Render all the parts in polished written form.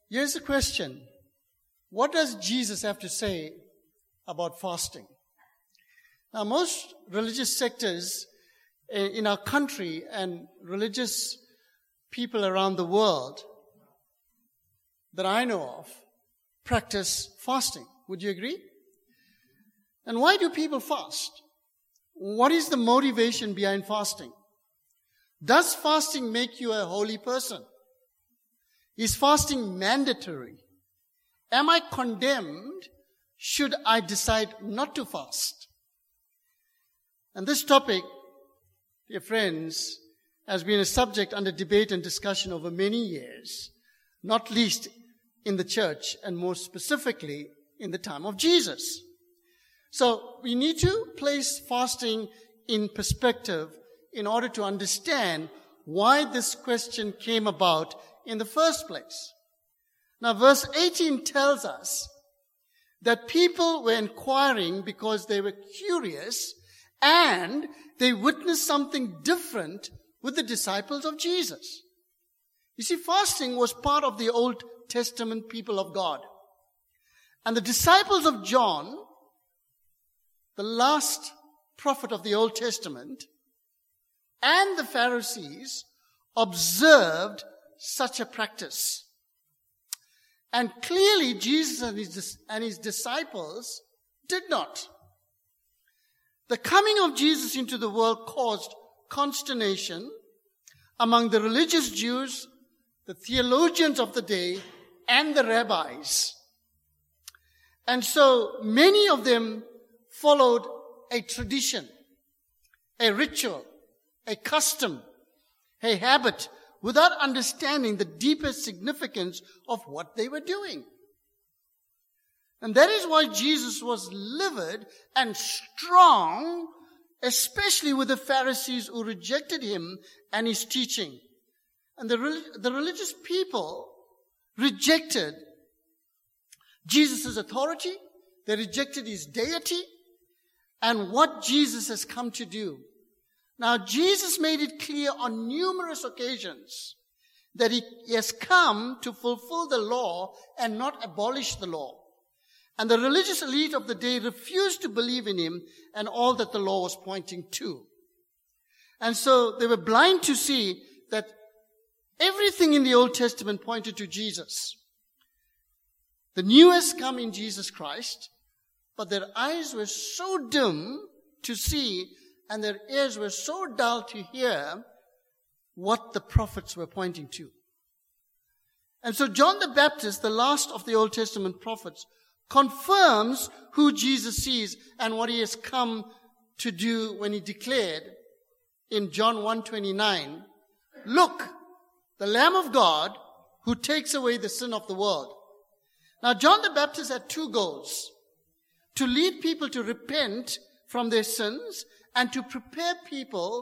Here's the question. What does Jesus have to say about fasting? Now, most religious sectors in our country and religious people around the world that I know of practice fasting. Would you agree? And why do people fast? What is the motivation behind fasting? Does fasting make you a holy person? Is fasting mandatory? Am I condemned should I decide not to fast? And this topic, dear friends, has been a subject under debate and discussion over many years, not least in the church and more specifically in the time of Jesus. So we need to place fasting in perspective in order to understand why this question came about in the first place. Now, verse 18 tells us that people were inquiring because they were curious and they witnessed something different with the disciples of Jesus. You see, fasting was part of the Old Testament people of God. And the disciples of John, the last prophet of the Old Testament, and the Pharisees observed such a practice. And clearly Jesus and his disciples did not. The coming of Jesus into the world caused consternation among the religious Jews, the theologians of the day, and the rabbis. And so many of them followed a tradition, a ritual, a custom, a habit, without understanding the deeper significance of what they were doing. And that is why Jesus was livid and strong, especially with the Pharisees who rejected him and his teaching. And the religious people rejected Jesus' authority, they rejected his deity, and what Jesus has come to do. Now, Jesus made it clear on numerous occasions that he has come to fulfill the law and not abolish the law. And the religious elite of the day refused to believe in him and all that the law was pointing to. And so they were blind to see that everything in the Old Testament pointed to Jesus. The new has come in Jesus Christ, but their eyes were so dim to see and their ears were so dull to hear what the prophets were pointing to. And so John the Baptist, the last of the Old Testament prophets, confirms who Jesus is and what he has come to do when he declared in John 1:29, "Look, the Lamb of God who takes away the sin of the world." Now, John the Baptist had two goals: to lead people to repent from their sins and to prepare people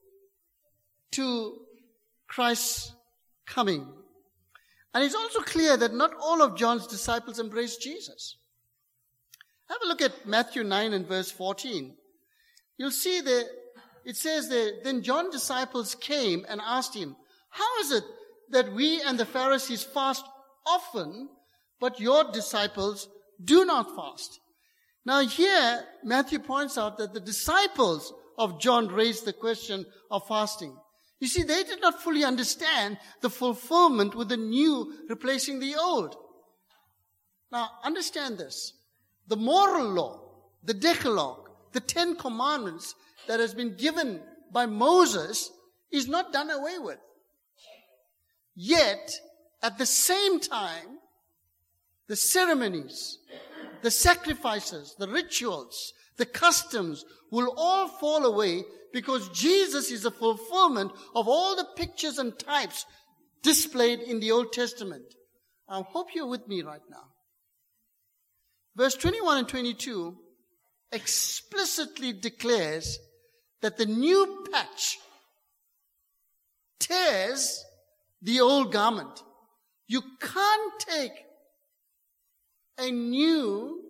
to Christ's coming. And it's also clear that not all of John's disciples embraced Jesus. Have a look at Matthew 9 and verse 14. You'll see there, it says there, "Then John's disciples came and asked him, 'How is it that we and the Pharisees fast often, but your disciples do not fast?'" Now here, Matthew points out that the disciples of John raised the question of fasting. You see, they did not fully understand the fulfillment with the new replacing the old. Now, understand this. The moral law, the Decalogue, the 10 Commandments that has been given by Moses is not done away with. Yet, at the same time, the ceremonies, the sacrifices, the rituals, the customs will all fall away because Jesus is the fulfillment of all the pictures and types displayed in the Old Testament. I hope you're with me right now. Verse 21 and 22 explicitly declares that the new patch tears the old garment. You can't take a new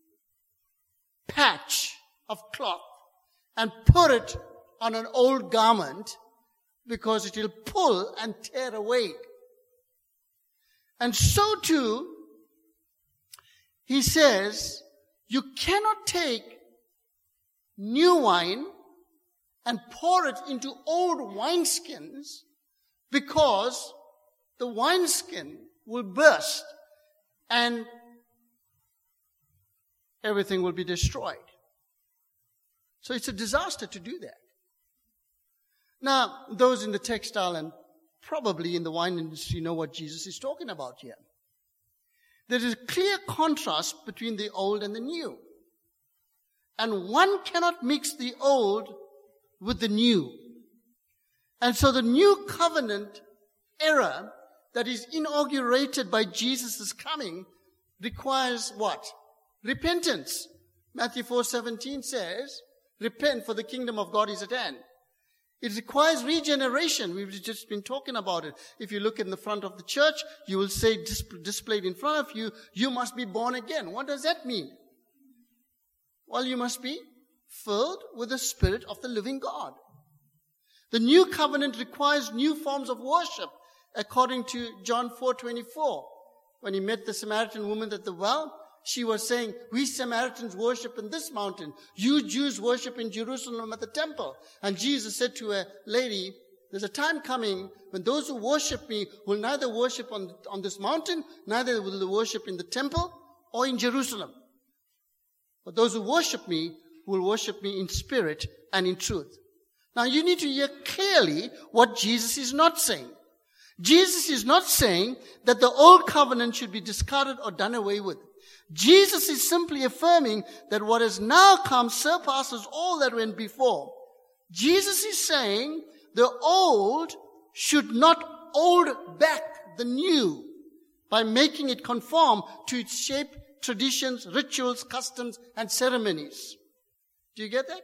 patch of cloth and put it on an old garment because it will pull and tear away. And so too, he says, you cannot take new wine and pour it into old wineskins, because the wineskin will burst and everything will be destroyed. So it's a disaster to do that. Now, those in the textile and probably in the wine industry know what Jesus is talking about here. There is a clear contrast between the old and the new. And one cannot mix the old with the new. And so the new covenant era that is inaugurated by Jesus' coming requires what? Repentance. Matthew 4:17 says, repent, for the kingdom of God is at hand. It requires regeneration. We've just been talking about it. If you look in the front of the church, you will say, displayed in front of you, you must be born again. What does that mean? Well, you must be filled with the Spirit of the living God. The new covenant requires new forms of worship, according to John 4:24. When he met the Samaritan woman at the well, she was saying, we Samaritans worship in this mountain. You Jews worship in Jerusalem at the temple. And Jesus said to a lady, there's a time coming when those who worship me will neither worship on this mountain, neither will they worship in the temple or in Jerusalem. But those who worship me will worship me in spirit and in truth. Now you need to hear clearly what Jesus is not saying. Jesus is not saying that the old covenant should be discarded or done away with. Jesus is simply affirming that what has now come surpasses all that went before. Jesus is saying the old should not hold back the new by making it conform to its shape, traditions, rituals, customs, and ceremonies. Do you get that?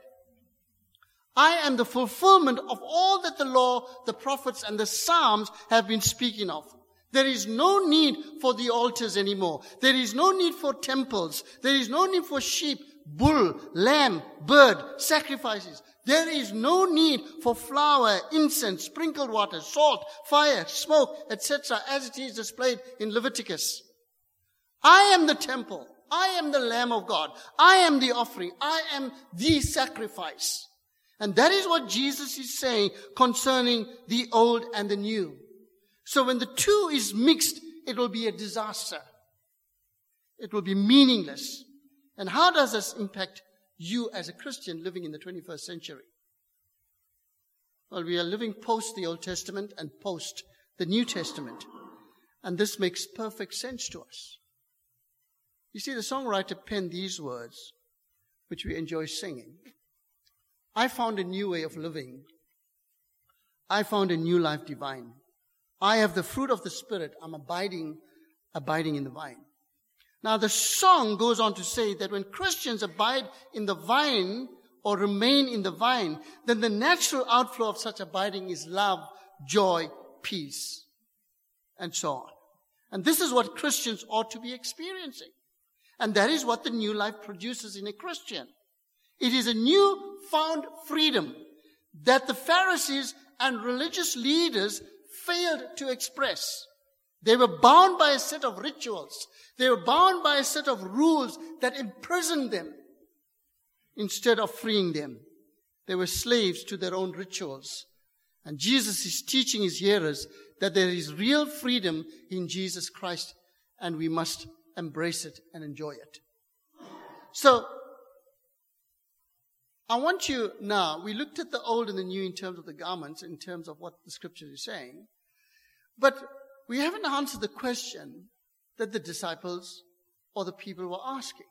I am the fulfillment of all that the law, the prophets, and the Psalms have been speaking of. There is no need for the altars anymore. There is no need for temples. There is no need for sheep, bull, lamb, bird, sacrifices. There is no need for flour, incense, sprinkled water, salt, fire, smoke, etc., as it is displayed in Leviticus. I am the temple. I am the Lamb of God. I am the offering. I am the sacrifice. And that is what Jesus is saying concerning the old and the new. So when the two is mixed, it will be a disaster. It will be meaningless. And how does this impact you as a Christian living in the 21st century? Well, we are living post the Old Testament and post the New Testament. And this makes perfect sense to us. You see, the songwriter penned these words, which we enjoy singing. I found a new way of living. I found a new life divine. I have the fruit of the Spirit. I'm abiding in the vine. Now the song goes on to say that when Christians abide in the vine or remain in the vine, then the natural outflow of such abiding is love, joy, peace, and so on. And this is what Christians ought to be experiencing. And that is what the new life produces in a Christian. It is a new found freedom that the Pharisees and religious leaders failed to express. They were bound by a set of rituals. They were bound by a set of rules that imprisoned them instead of freeing them. They were slaves to their own rituals. And Jesus is teaching his hearers that there is real freedom in Jesus Christ, and we must embrace it and enjoy it. So, I want you now, we looked at the old and the new in terms of the garments, in terms of what the scripture is saying, but we haven't answered the question that the disciples or the people were asking.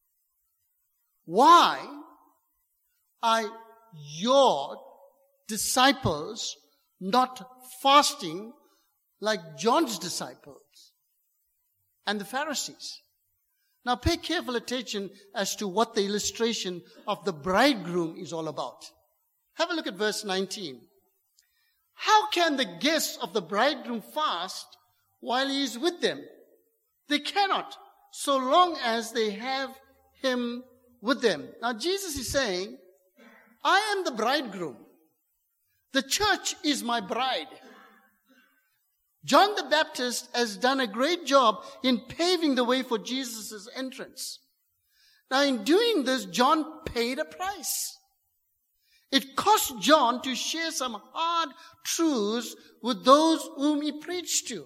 Why are your disciples not fasting like John's disciples and the Pharisees? Now pay careful attention as to what the illustration of the bridegroom is all about. Have a look at verse 19. How can the guests of the bridegroom fast while he is with them? They cannot, so long as they have him with them. Now Jesus is saying, I am the bridegroom. The church is my bride. John the Baptist has done a great job in paving the way for Jesus' entrance. Now, in doing this, John paid a price. It cost John to share some hard truths with those whom he preached to.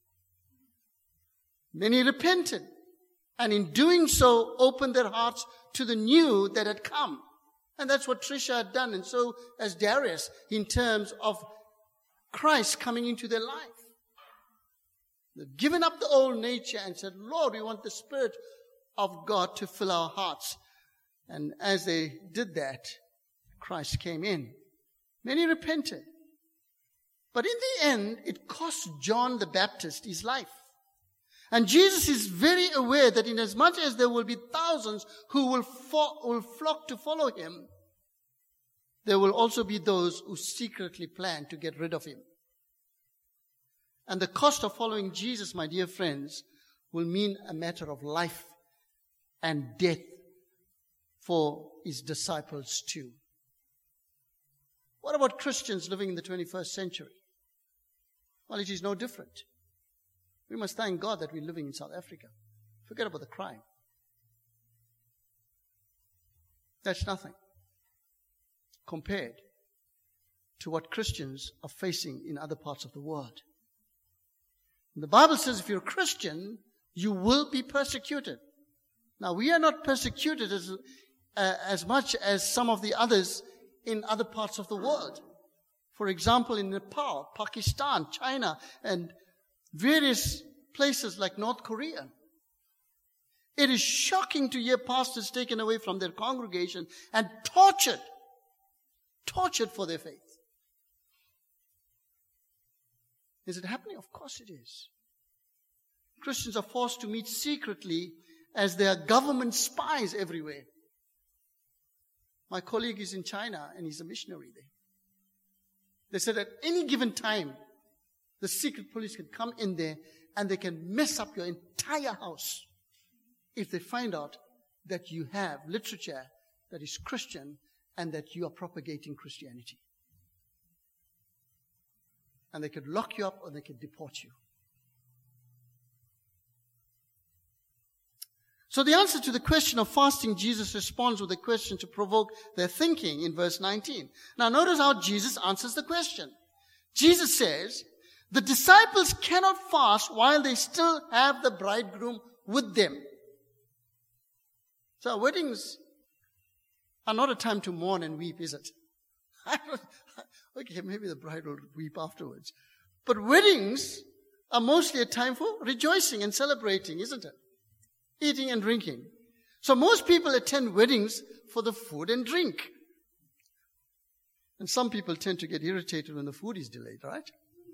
Many repented, and in doing so, opened their hearts to the new that had come. And that's what Trisha had done, and so has Darius, in terms of Christ coming into their life. They've given up the old nature and said, Lord, we want the Spirit of God to fill our hearts. And as they did that, Christ came in. Many repented. But in the end, it cost John the Baptist his life. And Jesus is very aware that inasmuch as there will be thousands who will flock to follow him, there will also be those who secretly plan to get rid of him. And the cost of following Jesus, my dear friends, will mean a matter of life and death for his disciples too. What about Christians living in the 21st century? Well, it is no different. We must thank God that we're living in South Africa. Forget about the crime. That's nothing compared to what Christians are facing in other parts of the world. And the Bible says if you're a Christian, you will be persecuted. Now, we are not persecuted as much as some of the others in other parts of the world. For example, in Nepal, Pakistan, China, and various places like North Korea. It is shocking to hear pastors taken away from their congregation and tortured for their faith. Is it happening? Of course it is. Christians are forced to meet secretly as there are government spies everywhere. My colleague is in China and he's a missionary there. They said at any given time, the secret police can come in there and they can mess up your entire house if they find out that you have literature that is Christian and that you are propagating Christianity. And they could lock you up or they could deport you. So the answer to the question of fasting, Jesus responds with a question to provoke their thinking in verse 19. Now notice how Jesus answers the question. Jesus says, the disciples cannot fast while they still have the bridegroom with them. So weddings are not a time to mourn and weep, is it? Okay, maybe the bride will weep afterwards. But weddings are mostly a time for rejoicing and celebrating, isn't it? Eating and drinking. So most people attend weddings for the food and drink. And some people tend to get irritated when the food is delayed, right?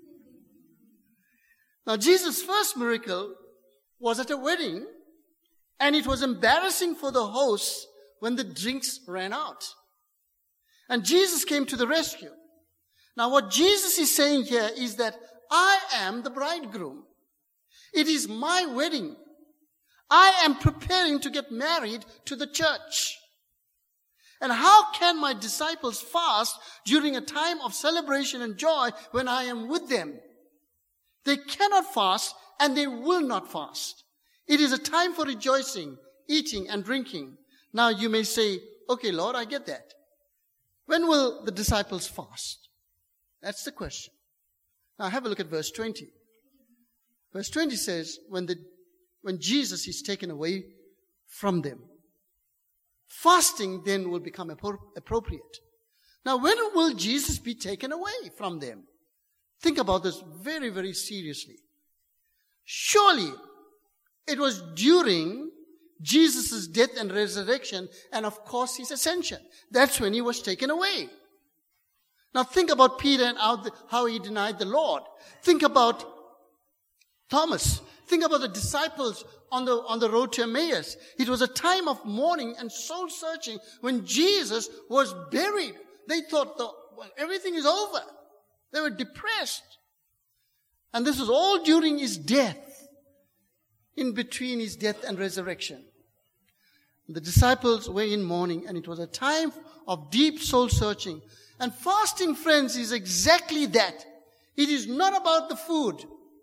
Now, Jesus' first miracle was at a wedding, and it was embarrassing for the hosts when the drinks ran out. And Jesus came to the rescue. Now, what Jesus is saying here is that I am the bridegroom. It is my wedding. I am preparing to get married to the church. And how can my disciples fast during a time of celebration and joy when I am with them? They cannot fast and they will not fast. It is a time for rejoicing, eating and drinking. Now you may say, okay, Lord, I get that. When will the disciples fast? That's the question. Now have a look at verse 20. Verse 20 says, when Jesus is taken away from them, fasting then will become appropriate. Now when will Jesus be taken away from them? Think about this very, very seriously. Surely it was during Jesus' death and resurrection and of course his ascension. That's when he was taken away. Now think about Peter and how he denied the Lord. Think about Thomas. Think about the disciples on the road to Emmaus. It was a time of mourning and soul searching when Jesus was buried. They thought, everything is over. They were depressed. And this was all during his death, in between his death and resurrection. The disciples were in mourning, and it was a time of deep soul searching. And fasting, friends, is exactly that. It is not about the food.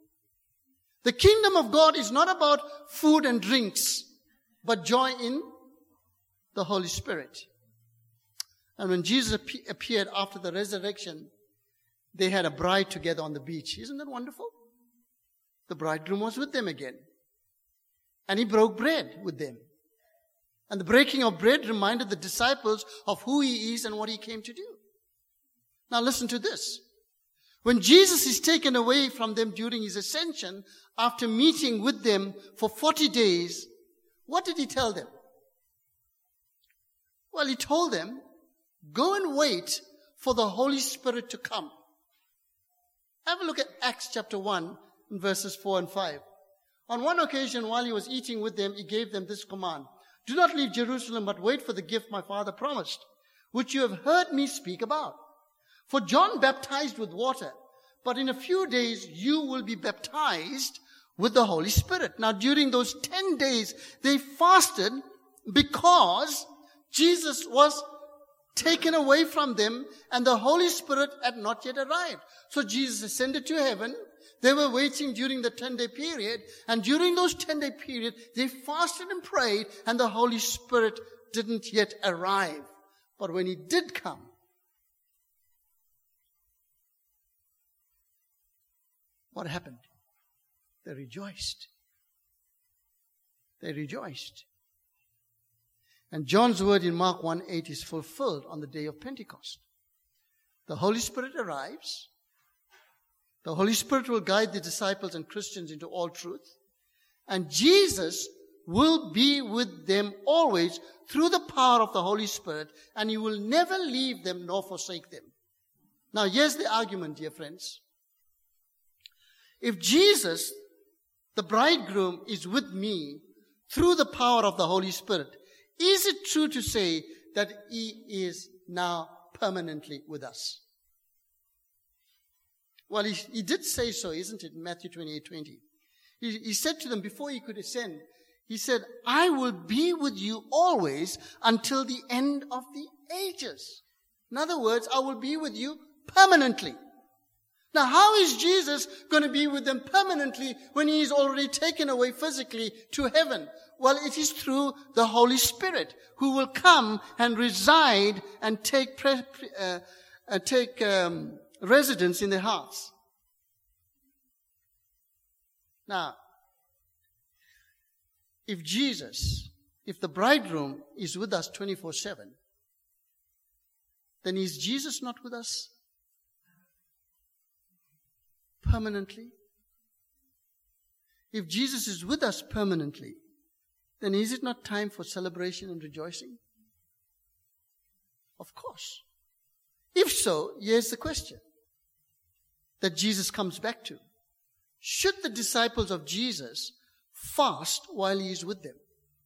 The kingdom of God is not about food and drinks, but joy in the Holy Spirit. And when Jesus appeared after the resurrection, they had a bride together on the beach. Isn't that wonderful? The bridegroom was with them again. And he broke bread with them. And the breaking of bread reminded the disciples of who he is and what he came to do. Now listen to this. When Jesus is taken away from them during his ascension, after meeting with them for 40 days, what did he tell them? Well, he told them, go and wait for the Holy Spirit to come. Have a look at Acts chapter 1, verses 4 and 5. On one occasion, while he was eating with them, he gave them this command. Do not leave Jerusalem, but wait for the gift my Father promised, which you have heard me speak about. For John baptized with water, but in a few days you will be baptized with the Holy Spirit. Now during those 10 days, they fasted because Jesus was taken away from them and the Holy Spirit had not yet arrived. So Jesus ascended to heaven. They were waiting during the 10-day period. And during those 10-day period, they fasted and prayed and the Holy Spirit didn't yet arrive. But when he did come, what happened? They rejoiced. They rejoiced. And John's word in Mark 1:8 is fulfilled on the day of Pentecost. The Holy Spirit arrives. The Holy Spirit will guide the disciples and Christians into all truth. And Jesus will be with them always through the power of the Holy Spirit, and he will never leave them nor forsake them. Now here's the argument, dear friends. If Jesus, the bridegroom, is with me through the power of the Holy Spirit, is it true to say that he is now permanently with us? Well, he did say so, isn't it, in Matthew 28:20. He said to them before he could ascend, he said, I will be with you always until the end of the ages. In other words, I will be with you permanently. Now, how is Jesus going to be with them permanently when he is already taken away physically to heaven? Well, it is through the Holy Spirit who will come and reside and take residence in their hearts. Now, if the bridegroom is with us 24/7, then is Jesus not with us permanently? If Jesus is with us permanently, then is it not time for celebration and rejoicing? Of course. If so, here's the question that Jesus comes back to. Should the disciples of Jesus fast while he is with them?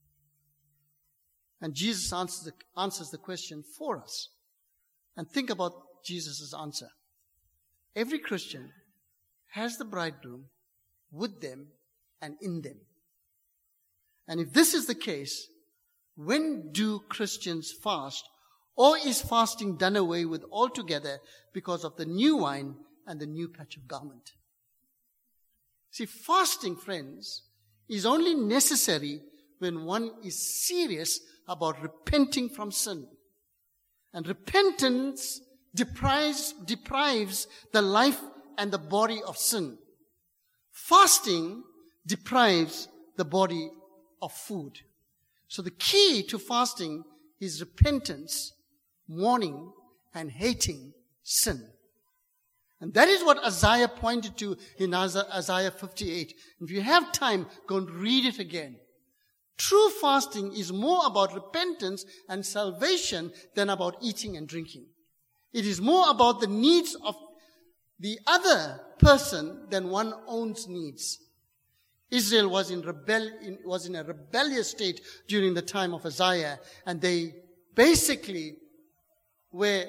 And Jesus answers the question for us. And think about Jesus' answer. Every Christian has the bridegroom with them and in them. And if this is the case, when do Christians fast? Or is fasting done away with altogether because of the new wine and the new patch of garment? See, fasting, friends, is only necessary when one is serious about repenting from sin. And repentance deprives the life and the body of sin. Fasting deprives the body of food. So the key to fasting is repentance, mourning, and hating sin. And that is what Isaiah pointed to in Isaiah 58. If you have time, go and read it again. True fasting is more about repentance and salvation than about eating and drinking. It is more about the needs of the other person than one's own needs. Israel was in a rebellious state during the time of Isaiah, and they basically were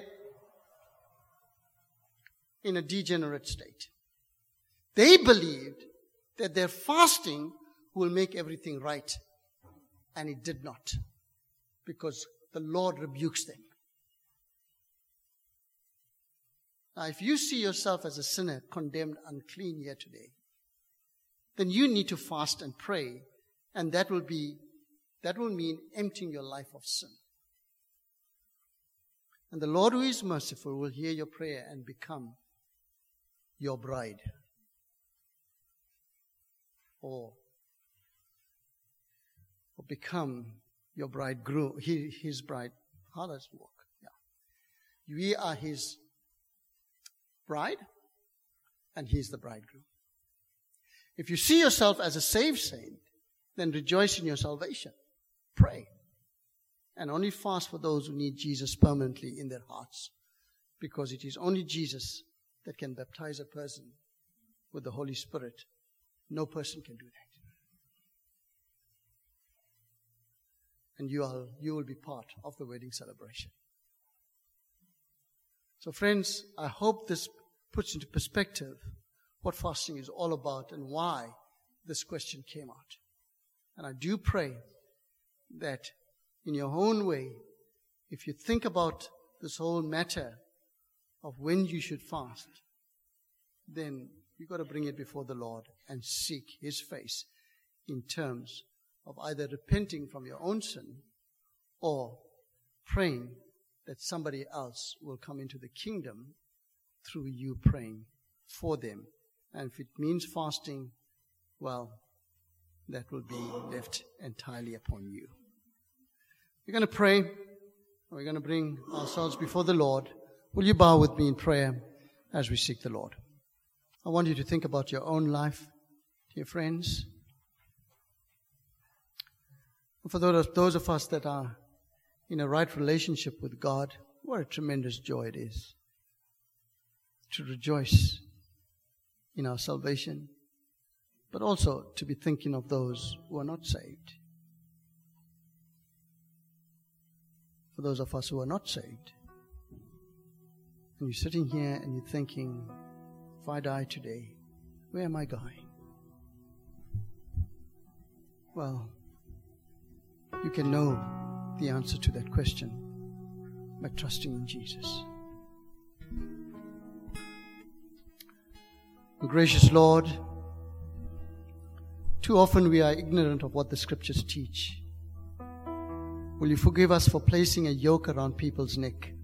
in a degenerate state. They believed that their fasting will make everything right, and it did not, because the Lord rebukes them. Now, if you see yourself as a sinner, condemned, unclean here today, then you need to fast and pray, and that will mean emptying your life of sin. And the Lord who is merciful will hear your prayer and become your bride. Or become your bridegroom, his bride. How does it work? Yeah. We are his bride, and he's the bridegroom. If you see yourself as a saved saint, then rejoice in your salvation. Pray. And only fast for those who need Jesus permanently in their hearts. Because it is only Jesus that can baptize a person with the Holy Spirit. No person can do that. And you will be part of the wedding celebration. So friends, I hope this puts into perspective what fasting is all about and why this question came out. And I do pray that in your own way, if you think about this whole matter of when you should fast, then you've got to bring it before the Lord and seek His face in terms of either repenting from your own sin or praying that somebody else will come into the kingdom through you praying for them. And if it means fasting, well, that will be left entirely upon you. We're going to pray. We're going to bring ourselves before the Lord. Will you bow with me in prayer as we seek the Lord? I want you to think about your own life, dear friends. For those of us that are in a right relationship with God, what a tremendous joy it is to rejoice in our salvation, but also to be thinking of those who are not saved. For those of us who are not saved, and you're sitting here and you're thinking, if I die today, where am I going? Well, you can know the answer to that question by trusting in Jesus. Gracious Lord, too often we are ignorant of what the Scriptures teach. Will you forgive us for placing a yoke around people's neck?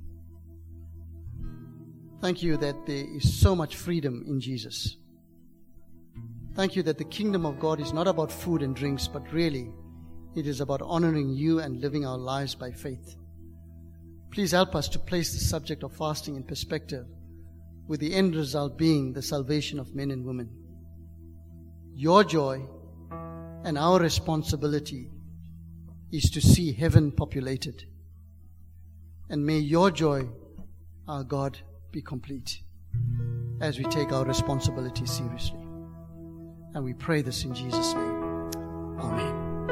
Thank you that there is so much freedom in Jesus. Thank you that the kingdom of God is not about food and drinks, but really it is about honoring you and living our lives by faith. Please help us to place the subject of fasting in perspective, with the end result being the salvation of men and women. Your joy and our responsibility is to see heaven populated. And may your joy, our God, be complete as we take our responsibility seriously. And we pray this in Jesus' name. Amen.